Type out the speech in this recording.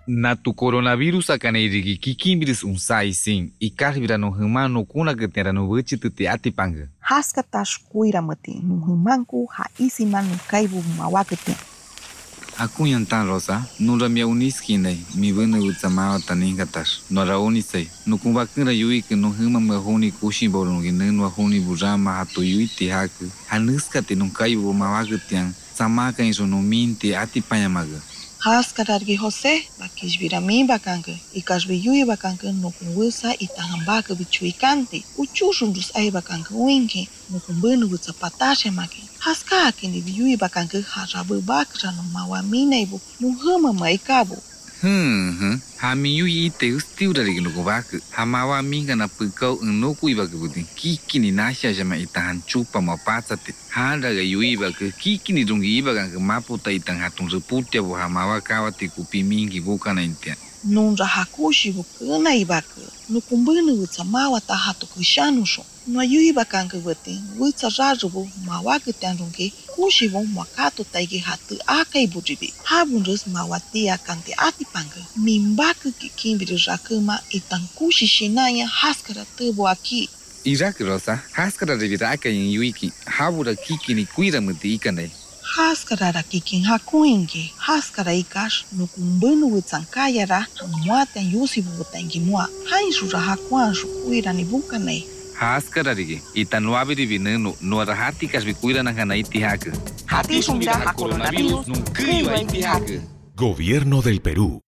Na tu coronavirus akan irigi kikimbiris unsai sim e carvira no humano kuna getera no buchi te atipanga. Haskatas kuira mati no humanku ha isima no kaibu mawakete. Aku yang tan rosa, nura mia uniskinai, mi bana utsamao taningatas. Nora unisai, no kumbakura yui que no huma mahoni kushi bolungi nenu honi burama hatu yui te haku. Hanuskate no kaibu mawaketian, samaka inso no minte atipanyamaga. Haskarargi José, bakis virami bakanga, ikasbi yui bakanga no kungusa itahambaka bichuikante, uchushundus ai bakanga winki, no kumbunu wutsa patashe maki. Haska kindi yui bakanga harabu bakra no mawamina ibu, no huma maikabu. Hami yui ite ustiurari no kubaku, hamawa minga na pukau no kuibaku budin, kiki ni nasha jama itahan chupa mapatsate. Hadaga yui baku, kiki ni dungi ibaganga maputa itang hatun reputia bu hamawa kawati kupi mingi bukana intia. Nunra hakushi bukana ibaku, no kumbunu wutsa mawa tahatu kushanusho. No yui bakanga wati, wutsa rajubu mawaki tandungi, kushibu mwakato taigi hatu akai bujibi. Habundus mawati akante atipanga. Mimbaku kikimbiri rakuma itang kushi shinaya haskara tebu aki. Irak rosa, haskara reviraka in yuiki, habura kiki ni kuira muti ikanai. Haskara rakikin hakuingi, haskara ikash, no kumbunu wutsankaya ra, mwata yusibu wutangi mwa. Hainshura hakuanshu kuira ni bukanai. Haskara rigi, itanuabiri vinenu, no rahati kasbi kuira nangana itihaka. Hati sumja ha coronavirus, Nunca iba a itihaka. Gobierno del Perú.